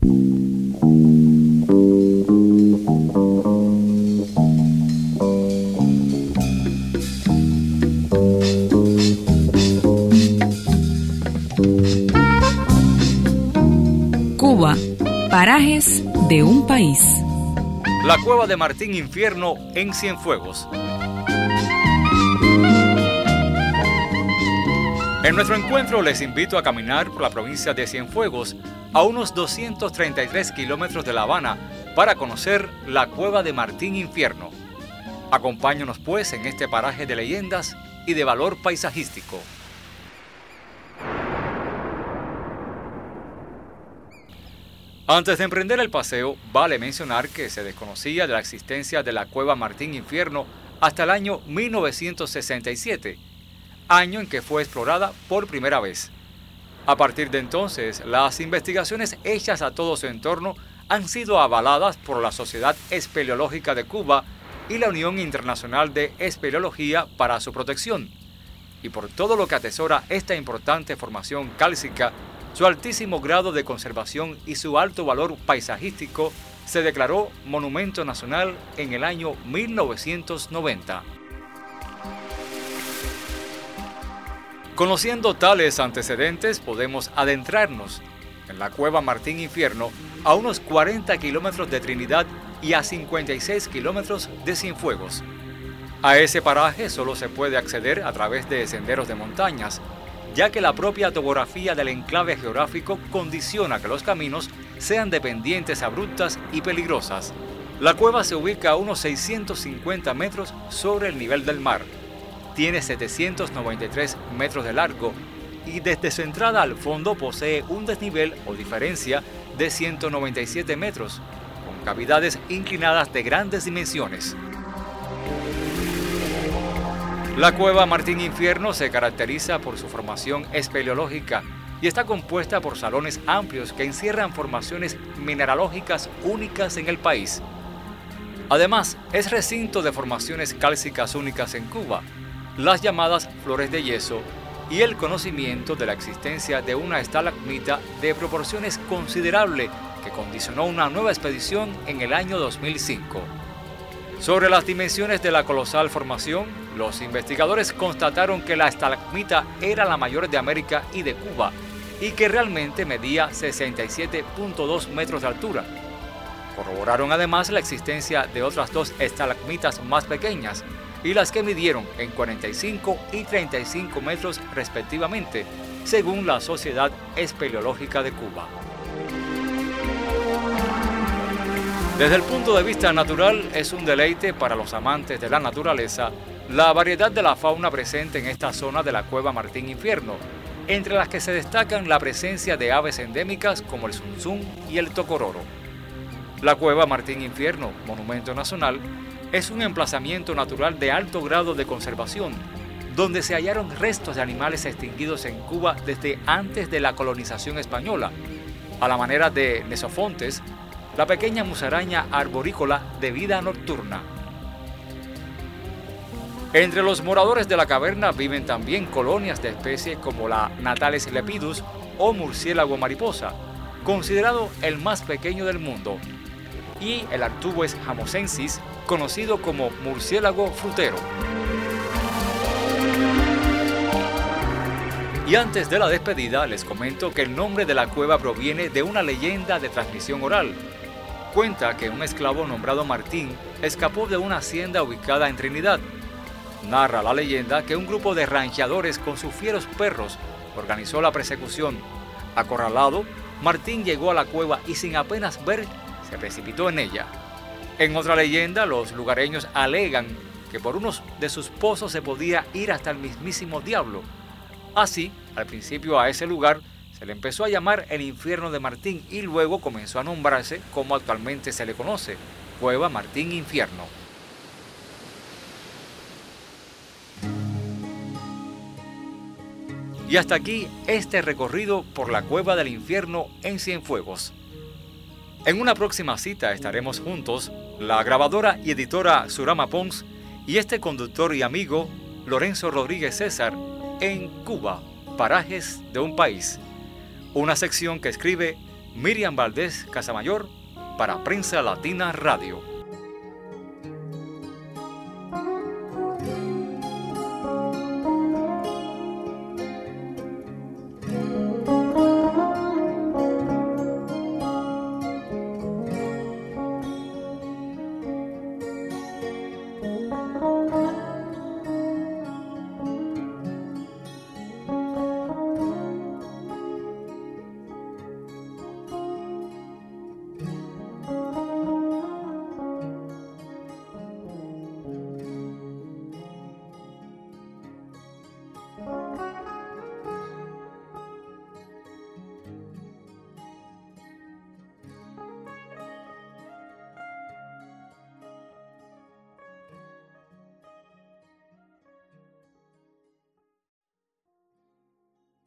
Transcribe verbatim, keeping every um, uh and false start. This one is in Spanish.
Cuba, parajes de un país. La cueva de Martín Infierno en Cienfuegos. En nuestro encuentro les invito a caminar por la provincia de Cienfuegos a unos doscientos treinta y tres kilómetros de La Habana para conocer la cueva de Martín Infierno. Acompáñanos pues en este paraje de leyendas y de valor paisajístico. Antes de emprender el paseo, vale mencionar que se desconocía de la existencia de la cueva Martín Infierno hasta el año mil novecientos sesenta y siete, año en que fue explorada por primera vez. A partir de entonces, las investigaciones hechas a todo su entorno han sido avaladas por la Sociedad Espeleológica de Cuba y la Unión Internacional de Espeleología para su protección, y por todo lo que atesora esta importante formación cálcica, su altísimo grado de conservación y su alto valor paisajístico, se declaró Monumento Nacional en el año mil novecientos noventa. Conociendo tales antecedentes, podemos adentrarnos en la cueva Martín Infierno a unos cuarenta kilómetros de Trinidad y a cincuenta y seis kilómetros de Cienfuegos. A ese paraje solo se puede acceder a través de senderos de montañas, ya que la propia topografía del enclave geográfico condiciona que los caminos sean de pendientes abruptas y peligrosas. La cueva se ubica a unos seiscientos cincuenta metros sobre el nivel del mar. Tiene setecientos noventa y tres metros de largo y desde su entrada al fondo posee un desnivel o diferencia de ciento noventa y siete metros, con cavidades inclinadas de grandes dimensiones. La cueva Martín Infierno se caracteriza por su formación espeleológica y está compuesta por salones amplios que encierran formaciones mineralógicas únicas en el país. Además, es recinto de formaciones cálcicas únicas en Cuba, las llamadas flores de yeso y el conocimiento de la existencia de una estalagmita de proporciones considerables que condicionó una nueva expedición en el año dos mil cinco. Sobre las dimensiones de la colosal formación, los investigadores constataron que la estalagmita era la mayor de América y de Cuba y que realmente medía sesenta y siete punto dos metros de altura. Corroboraron además la existencia de otras dos estalagmitas más pequeñas y las que midieron en cuarenta y cinco y treinta y cinco metros respectivamente, según la Sociedad Espeleológica de Cuba. Desde el punto de vista natural, es un deleite para los amantes de la naturaleza la variedad de la fauna presente en esta zona de la cueva Martín Infierno, entre las que se destacan la presencia de aves endémicas como el zunzún y el tocororo. La cueva Martín Infierno, Monumento Nacional, es un emplazamiento natural de alto grado de conservación, donde se hallaron restos de animales extinguidos en Cuba desde antes de la colonización española, a la manera de nesofontes, la pequeña musaraña arborícola de vida nocturna. Entre los moradores de la caverna viven también colonias de especies como la Natales lepidus o murciélago mariposa, considerado el más pequeño del mundo, y el Artubes jamosensis, conocido como murciélago frutero. Y antes de la despedida les comento que el nombre de la cueva proviene de una leyenda de transmisión oral. Cuenta que un esclavo nombrado Martín escapó de una hacienda ubicada en Trinidad. Narra la leyenda que un grupo de rancheadores con sus fieros perros organizó la persecución. Acorralado, Martín llegó a la cueva y sin apenas ver, se precipitó en ella. En otra leyenda, los lugareños alegan que por uno de sus pozos se podía ir hasta el mismísimo diablo. Así, al principio a ese lugar se le empezó a llamar el Infierno de Martín y luego comenzó a nombrarse como actualmente se le conoce, Cueva Martín Infierno. Y hasta aquí este recorrido por la Cueva del Infierno en Cienfuegos. En una próxima cita estaremos juntos, la grabadora y editora Surama Pons y este conductor y amigo Lorenzo Rodríguez César en Cuba, parajes de un país. Una sección que escribe Miriam Valdés Casamayor para Prensa Latina Radio.